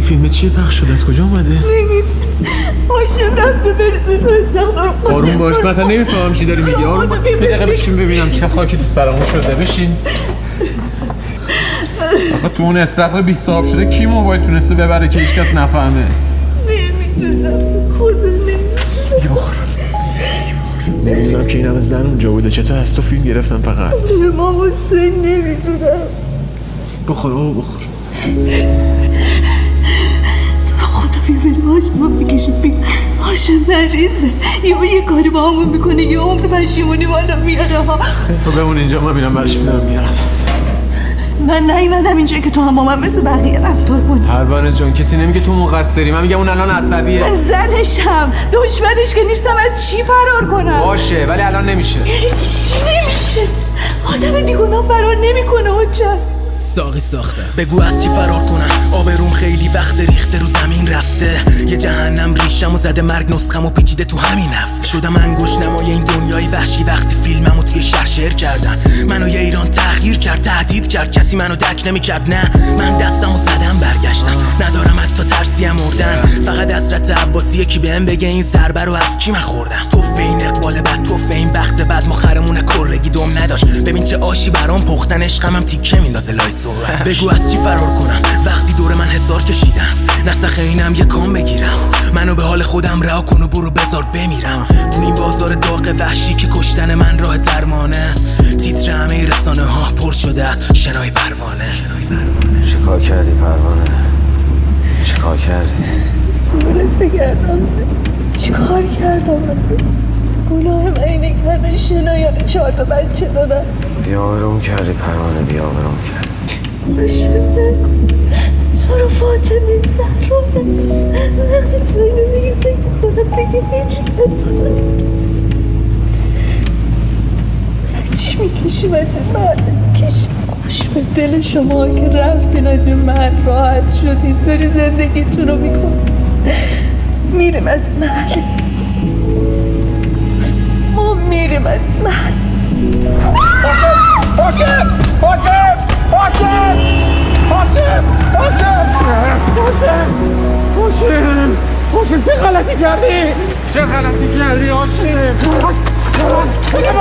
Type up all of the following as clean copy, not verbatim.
فیلم چیه پخش شده؟ از کجا اومده؟ نمیدونم. هاشم رفته برسه استخدار. آروم باش، مثلا نمیفهمم چی داری میگی. آروم باش. یه دقیقه بشین ببینم چه خاکی تو سرمون شده. بشین. آقا تو اون استخر 20 صاحب شده کی موبایل تونسته ببره که هیچ کس نفهمه؟ نمیدونم. خدا نمیدونم. یه بخور. نمیدونم که این همه زن اونجا بوده. چطور از تو فیلم گرفتم فقط؟ ما حسین نمیدونم. بخور بخور. تو رو خدا بیا بریم هاشم رو بکشید بیا. هاشم مریضه یه کاری با همون میکنه یه عمر پشیمونی بالا میاره ها. تو بمون اینجا، من میرم برش میارم. من نیومدم اینجا که تو هم با من مثل بقیه رفتار کنی. پروانه جان کسی نمیگه تو مقصری، من میگم اون الان عصبیه. من زنشم، دشمنش که نیستم. از چی فرار کنم؟ باشه ولی الان نمیشه. چی نمیشه؟ آدم بیگناه فرار نمیکنه حجت. ساقی ساخته بگو از چی فرار کنم؟ آبروم خیلی وقت ریخته رو زمین رفته. یه جهنم ریشم و زده مرگ نسخم و پیچیده تو همین هفت. شدم انگوش نمای این دنیای وحشی وقتی فیلممو توی شهر شعر کردن. منو یه ایران تغییر کرد، تهدید کرد، کسی منو درک نمی‌کرد. نه من دستمو زدم برگشتم، ندارم حتی ترسی مردن. فقط حضرت عباسی یکی بهم بگه این ضربه رو از کی من خوردم. توفه این اقبال بد، توفه این بخت بد، مخرمون کرگی دم نداشت. ببین چه آشی برام پختن، عشقمم تیکه میندازه لای صورت. بگو از چی فرار کنم وقتی دور من حصار کشیدن. نسخ اینم یه کام بگیرم، منو به حال خودم رها کن و برو بذار بمیرم. تو این بازار داغ وحشی که کشتن من راه درمانه. تیتر همه رسانه ها پر شده از شنای پروانه. چیکار کردی پروانه؟ چیکار کردی؟ دورت بگردم. چیکار کردم؟ گناه من اینه کردن شنایت 4 تا بچه دادن. بیاورم کردی پروانه، بیاورم کردی. باشم نکن. تو رو فاطمه زهرانه. وقتی تو اینو میگی فکر میکنم دیگه هیچ کس چی میکشیم از این مرد میکشیم. خوش به دل شما که رفتین از این مرد راحت شدین. داری زندگیتون رو میکن. میریم از این مرد. ما میریم از این مرد. هاشم چه غلطی کردی؟ هاشم؟ بده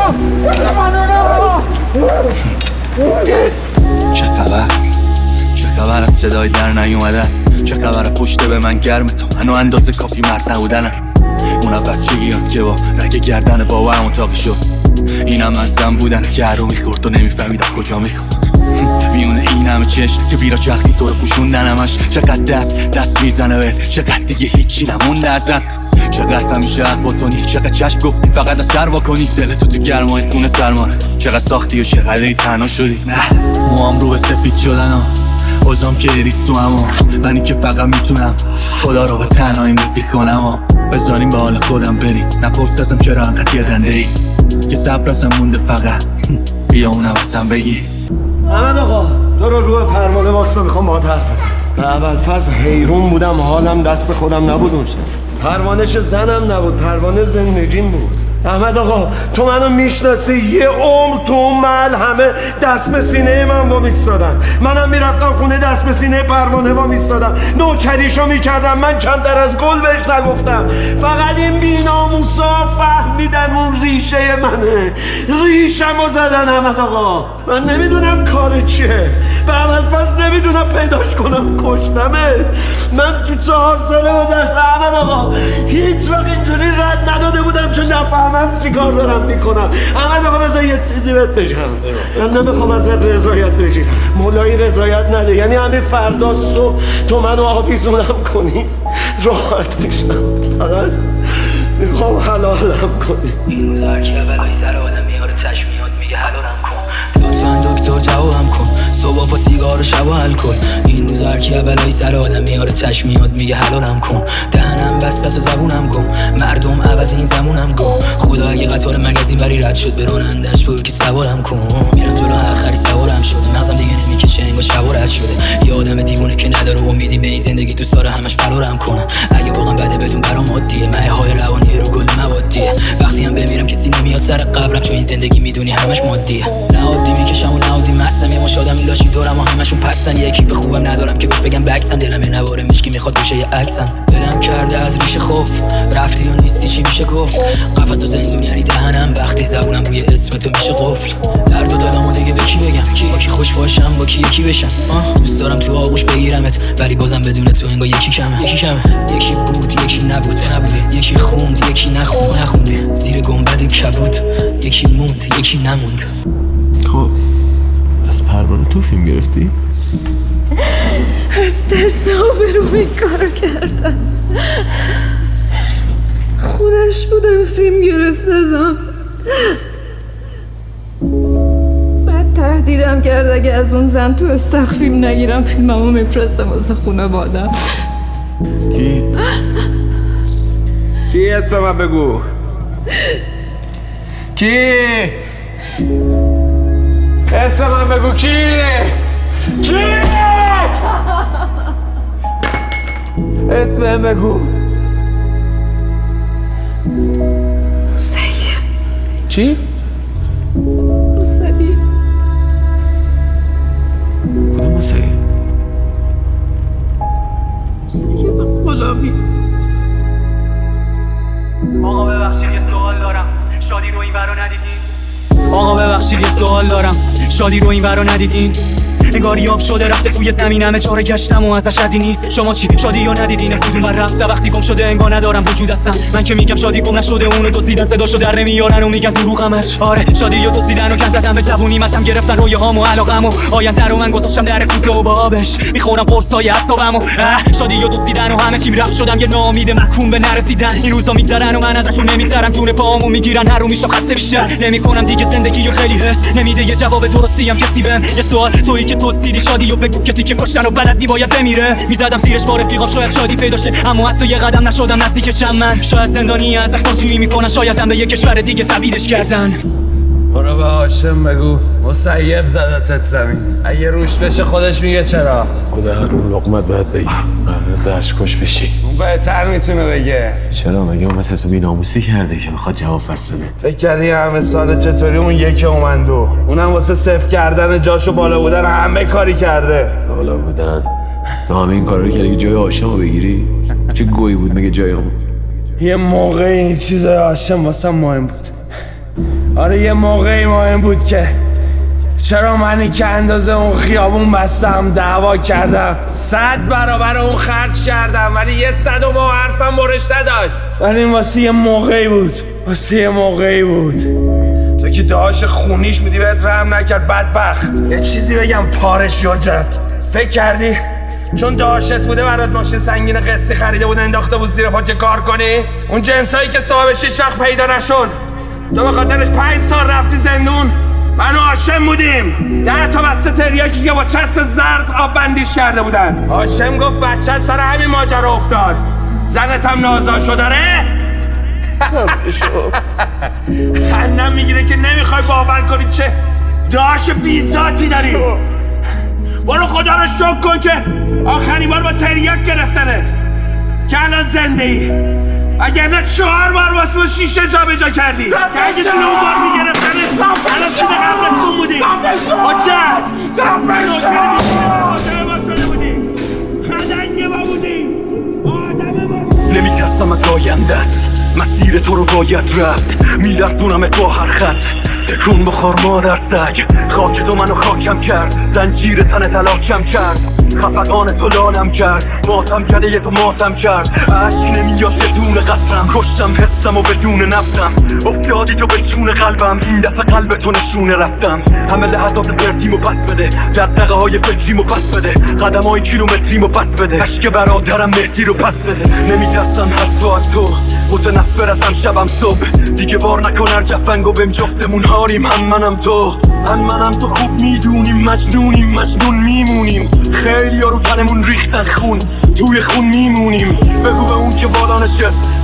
چه خبر از صدای در نیومدن؟ چه خبر پشت به من گرم تو منو اندازه کافی مرد نبودنم. اونم بچگیات که با رگ گردن بابام اتاقی شد. اینم از زن بودن که هر رو میخورد و نمیفهمیدم کجا میخوام. میونه این همه چشم که بیرا چرخی تو رو پوشوندن همش. چقدر دست میزنه بهت، چقدر دیگه هیچی نمونده ازت. چقدر همیشه حق با تونی، چقدر چشم گفتی فقط از سر واکنی. دلتو تو گرمای خونه سرمانت، چقدر ساختی و چقدر تنها شدی. موام رو به سفید شدن ها، اوزام که ریست تو اما منی که فقط میتونم خدا رو به تنهاییم رفیق کنم ها. بذاریم به حال خودم بریم، نپرس ازم چرا انقدر یدنده ای که صبر ازم مونده فقط بیا اونم ازم بگی. احمد آقا تو رو پروانه واسه میخوام باهات حرف بزنم. به اولفضل حیرون بودم، حالم دست خودم نبود اون شب. پروانه چه زنم نبود، پروانه زندگیم بود. احمد آقا تو منو میشناسی، یه عمر تو اون محل همه دست به سینه من وا میستادن. منم میرفتم خونه دست به سینه پروانه وا میستادم، نوکریشو میکردم. من کمتر از گل بهش نگفتم. فقط این بی‌ناموسا فهمیدن اون ریشه منه، ریشمو زدن. احمد آقا من نمیدونم کار چیه، به اولفضل نمیدونم پیداش کنم، کشتمه. من تو 4 ساله گذشته احمد آقا هیچ وقت اینجوری رد نداده بودم چون نفهمم چی کار دارم میکنم. احمد آقا بذار یه چیزی بهت بگم. من نمیخوام ازت رضایت بگیرم، مولایی رضایت نده. یعنی همین فردا صبح تو منو آویزونم کنی راحت میشم. فقط میخوام حلالم کنی. این روز هرکی بلای سر آدم میاره چشم میاد میگه حلالم کن. لطفاً دکتر جوابم کن، صبح با سیگار و شب و الکل. این روز هرکی بلای سر آدم میاره چشم میاد میگه حلالم کن. دهنم بسته است و زبونم گم، مردم عوض این زمونم گم. خدا اگه قطار مگزین بری رد شد به رانندش بگو که سوارم کن. میرم جلو هر خری سوارم شده، مغزم دیگه نمیکشه انگار شب و رد شده. یه آدم دیوونه که نداره امیدی به این زندگی، دوست داره همش فرارم کنه. اگه واقعا بده بدون برام عادیه، مایه های روانی رو گل موادیه. وقتی هم بمیرم کسی نمیاد سر قبرم، چون این زندگی میدونی همش مادیه. نه عادی میکشم و نه عادی مستم، یه مش آدمی لاشی دورم و همشون پستن. یکی به خوبم ندارم که بهش بگم بکسم، دلم یه نواره مشکی میخواد گوشه یه عکسم. دلم کرده از ریشه خوف، رفتی و نیستی چی میشه گفت؟ قفس و زندون یعنی دهنم، وقتی زبونم روی اسم تو میشه قفل. درد و دلمو دیگه به کی بگم؟ با کی خوش باشم با کی یکی بشم؟ دوست دارم تو آغوش بگیرمت، ولی بازم بدون تو انگار یکی کمه. یکی بود یکی نبوده، یکی خوند یکی نخونده، زیر گنبد کبود یکی موند یکی نموند. خب از پروانه تو فیلم گرفتی؟ از ترس آبروم این کار کردن. خودش بودم فیلم گرفت ازم. بعد تهدیدم کرد اگه از اون زن تو استخ فیلم نگیرم فیلممو میفرستم واسه خانواده‌ام. کی اسم من بگو؟ کی؟ اسم من بگو کی؟ اسم من بگو. سید. چی؟ سید. کدوم سید؟ سید غلامی. آقا ببخشید یه سوال دارم، شادی رو این برا ندیدین؟ آقا ببخشید یه سوال دارم، شادی رو این برا ندیدین؟ انگاری آب شده رفته توی زمین، همه چاره گشتم و ازش ردی نیست. شما چی شادی رو ندیدین؟ کدوم بر رفته وقتی گم شده انگار ندارم وجود هستم. من که میگم شادی گم نشده، اونو دزدیدن صداشو در نمیارن و میگن تو روغمش. آره شادی رو دزدیدن و کم زدن به جوونی، مثلا گرفتن رویاهامو علاقمو آینده رو من گذاشتم در کوزه و با آبش میخورم قرصای اعصابمو. شادی رو دزدیدن و همه چیم رفت، شدم یه ناامید محکوم به نرسیدن. این روزا میگذرن و من ازشون نمیگذرم، جون پاهامو میگیرن هر رو میشم خسته بیشتر. نمیکنم دیگه زندگی رو خیلی حس نمیده یه جواب درستی هم کسی بهم. یه سوال تویی که دزدیدی شادی و بگو کسی که کشتن و بلدی باید بمیره. میزدم زیرش با رفیقام شاید شادی پیدا شه، اما حتی یه قدم نشدم نزدیکشم. من شاید زندانی ازش بازجویی میکنن، شاید هم به یه کشور دیگه تبعیدش کردن. برو به هاشم بگو مسیب زدتت زمین، اگه روش بشه خودش میگه چرا. خدا هر اون لقمت باید بگی قرار زهرش کش بشی. اون بهتر میتونه بگه. چرا مگه اون مثل تو بیناموسی کرده که بخواد جواب فصل بده؟ فکر کردی همه ساله چطوری اون یکی اومندو، اونم واسه صفر کردن جاشو بالا بودن همه کاری کرده. بالا بودن؟ تو همه این کار رو کردی که جای هاشمو بگیری؟ چه گویی بود مگه جایمون؟ یه موقع این چیزای هاشم واسه مهم بود. آره یه موقعی مهم بود که چرا منی که اندازه اون خیابون بستم دعوا کردم، 100 برابر اون خرج کردم، ولی یه 100 و با حرفم برش نداشت. ولی این واسه یه موقعی بود، واسه یه موقعی بود. تو که دهاش خونیش میدی بهت رحم نکرد بدبخت. یه چیزی بگم پارش یاجت، فکر کردی چون دهاشت بوده برات ماشین سنگین قصی خریده بود انداخته بود زیر پات که کار کنی؟ اون جنسایی که صاحبش هیچ وقت پیدا نشد، تو به خاطرش 5 سال رفتی زندون. من و هاشم بودیم 10 تا بسته تریاکی که با چسب زرد آب بندیش کرده بودن. هاشم گفت بچت سر همین ماجرا افتاد، زنت هم نازا شده ره؟ خندم میگیره که نمیخوای باور کنی چه داش بیزاتی داری. برو خدا رو شکر کن که آخرین بار با تریاک گرفتنت که الان زنده ای، اگر نه 4 بار واسه شیشه جا به جا کردی که اگه سینه اون بار میگرفتنت الان سینه قبرستون بودی. حجت نوکر بیشتر ما شده بودی، خدنگ ما بودی، آدم ما. نمیترسم از آیندت، مسیر تو رو باید رفت، میلرزونمت با هر خط. تکون بخور مادر سگ، خاک تو منو خاکم کرد، زنجیر تن تلاکم کرد، خفقان تو لالم کرد، ماتم کرده تو ماتم کرد. عشق نمیاد یه دونه قطرم، کشتم حسم و بدون نبضم، افتادی تو به جون قلبم، این دفعه قلب تو نشونه رفتم. همه لحظات پرتیمو پس بده، دقدقه های فکریمو پس بده، قدم های کیلومتریمو پس بده، عشق برادرم مهدی رو پس بده. نمیترسم حتی از تو، متنفر ازم شبم صبح، دیگه بار نکن هر جفنگو بهم جفتمون هاریم. هم منم تو خوب میدونیم، مجنون میمونیم، خیلی ها رو تنمون ریختن خون، توی خون میمونیم. بگو به اون که بالا نشست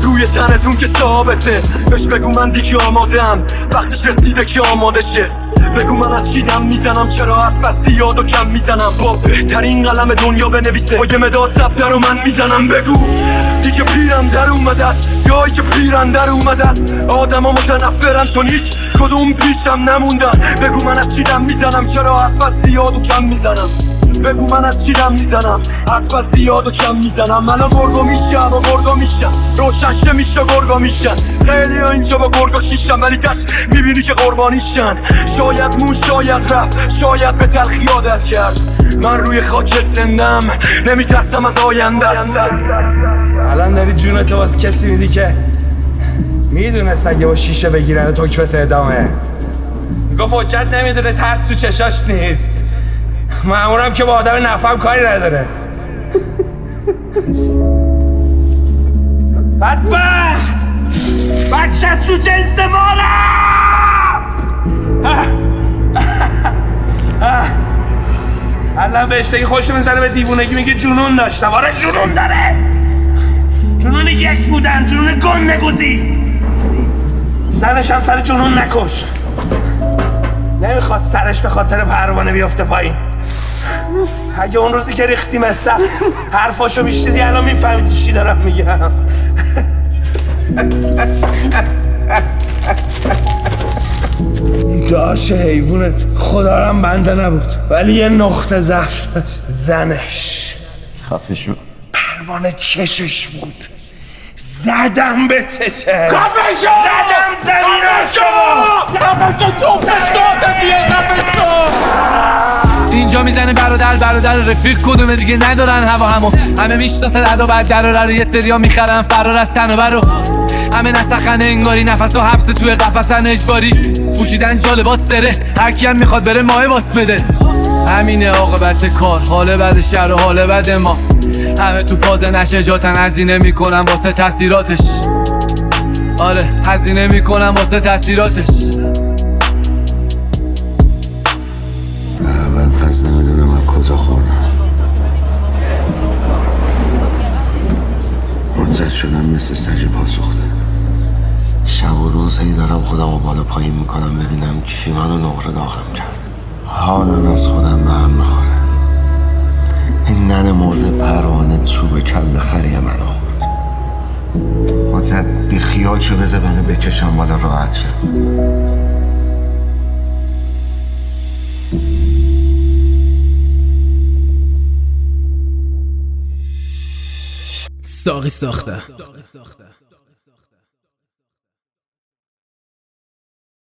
روی تنتون که ثابته. بهش بگو من دیگه آمادم، وقتش رسیده که آماده شه. بگو من از چی دم میزنم، چرا حرف از زیاد و کم میزنم. با بهترین قلم دنیا بنویسه، با یه مداد زبده رو من میزنم. بگو دیگه پیرم در اومده است، جایی که پیرم در اومده است. آدم ها متنفرن چون هیچ کدوم پیشم نموندن. بگو من از چی دم میزنم، چرا حرف از زیاد و کم میزنم. بگو من از چی دم میزنم، حرف از زیاد و کم میزنم. الان گرگا میشم و گرگا میشم، روشنشه میشه گرگا میشن. خیلی ها اینجا با گرگا شیشن، ولی تش میبینی که قربانیشن. شاید مون شاید رفت، شاید به تلخی عادت کرد. من روی خاکت زندم، نمیترسم از آیندت. الان داری جونتو باز کسی میدی که میدونست اگه با شیشه بگیرن تکبت ادامه. میگفت حجت نمیدونه، ترس تو چشاش نیست. مامورم که با آدم نفهم کاری نداره. بدبخت بچه تو جنس مالم. الان بهش بگی خوش میزنه به دیوونگی، میگه جنون داشتم. آره جنون داره، جنون یک بودن، جنون گندگوزی. سرش هم سر جنون نکشت، نمیخواست سرش به خاطر پروانه بیافته پایین. اگه اون روزی که ریختیم استخ حرفاشو میشنیدی الان میفهمیدی چی دارم میگم. داش حیوونت خدارم بنده نبود، ولی یه نقطه ضعف داشت، زنش. خفه شو. پروانه چشش بود، زدم به چشه. خفه شو! زدم زمینش. خفه شو! تو پشتاته بیه. خفه شو! اینجا میزنه برادر رفیق کدومه دیگه ندارن هوا همو. همه میشناسن ادا بعد در رو، یه سریا میخرن فرار از تن و برو. همه نسخن انگاری، نفس و حبس توی قفسن اجباری. پوشیدن جالبات سره، هرکی هم میخواد بره ماه باس بده. همینه عاقبت کار، حال بد شهر و حال بد ما. همه تو فاز نشجاتن، هزینه میکنن واسه تاثیراتش. آره هزینه میکنن واسه تاثیراتش. اول فصل نمیدونم از کجا خوردم. منزد شدم مثل سج پاسوخته. شب و روز هی دارم خودم رو بالا پایین میکنم ببینم کی منو نقره داغم کرد. حالم از خودم به هم میخوره. این نن مرده پروانه چوب کل خری منو خورد. منزد بی خیال شو بذار منو بکشم بالا راحت شد. ساقی ساخته.